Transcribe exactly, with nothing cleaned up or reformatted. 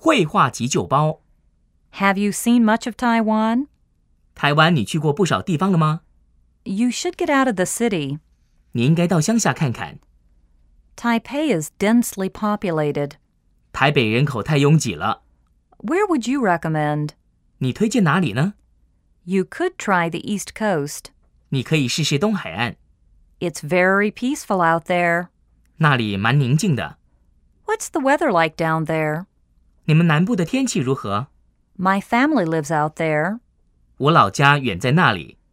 绘画急救包。 Have you seen much of Taiwan? 台湾你去过不少地方了吗？ You should get out of the city. 你应该到乡下看看。 Taipei is densely populated. 台北人口太拥挤了。 Where would you recommend? 你推荐哪里呢？ You could try the East Coast. 你可以试试东海岸。 It's very peaceful out there. 那里蛮宁静的。 What's the weather like down there? 你们南部的天气如何？ My family lives out there. 我老家远在那里。